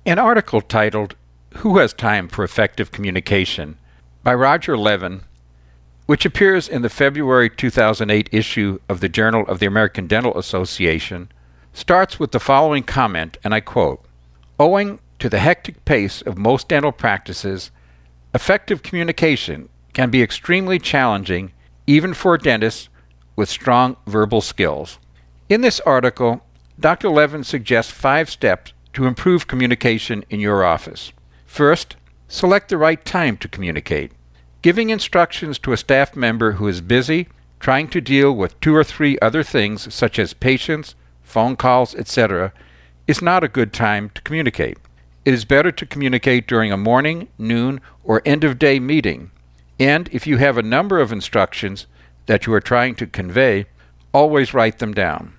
An article titled, "Who Has Time for Effective Communication?" by Roger Levin, which appears in the February 2008 issue of the Journal of the American Dental Association, starts with the following comment, and I quote, "Owing to the hectic pace of most dental practices, effective communication can be extremely challenging even for dentists with strong verbal skills." In this article, Dr. Levin suggests 5 steps to improve communication in your office. First, select the right time to communicate. Giving instructions to a staff member who is busy trying to deal with 2 or 3 other things such as patients, phone calls, etc., is not a good time to communicate. It is better to communicate during a morning, noon, or end-of-day meeting. And if you have a number of instructions that you are trying to convey, always write them down.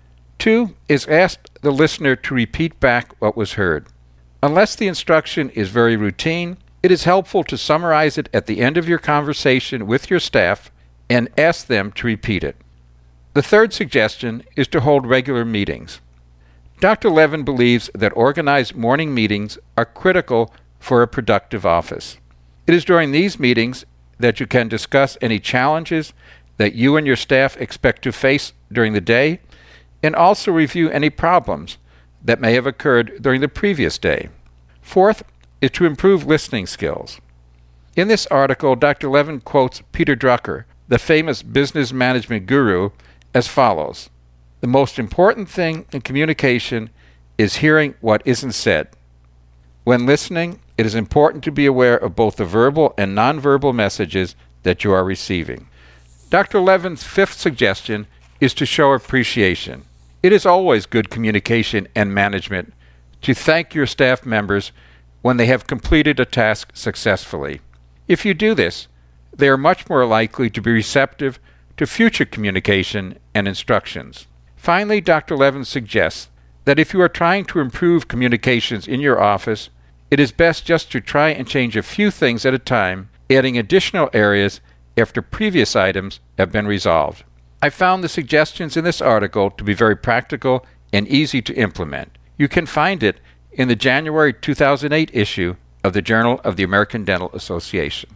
2 is ask the listener to repeat back what was heard. Unless the instruction is very routine, it is helpful to summarize it at the end of your conversation with your staff and ask them to repeat it. The 3rd suggestion is to hold regular meetings. Dr. Levin believes that organized morning meetings are critical for a productive office. It is during these meetings that you can discuss any challenges that you and your staff expect to face during the day, and also review any problems that may have occurred during the previous day. 4th is to improve listening skills. In this article, Dr. Levin quotes Peter Drucker, the famous business management guru, as follows: "The most important thing in communication is hearing what isn't said. When listening, it is important to be aware of both the verbal and nonverbal messages that you are receiving." Dr. Levin's 5th suggestion is to show appreciation. It is always good communication and management to thank your staff members when they have completed a task successfully. If you do this, they are much more likely to be receptive to future communication and instructions. Finally, Dr. Levin suggests that if you are trying to improve communications in your office, it is best just to try and change a few things at a time, adding additional areas after previous items have been resolved. I found the suggestions in this article to be very practical and easy to implement. You can find it in the January 2008 issue of the Journal of the American Dental Association.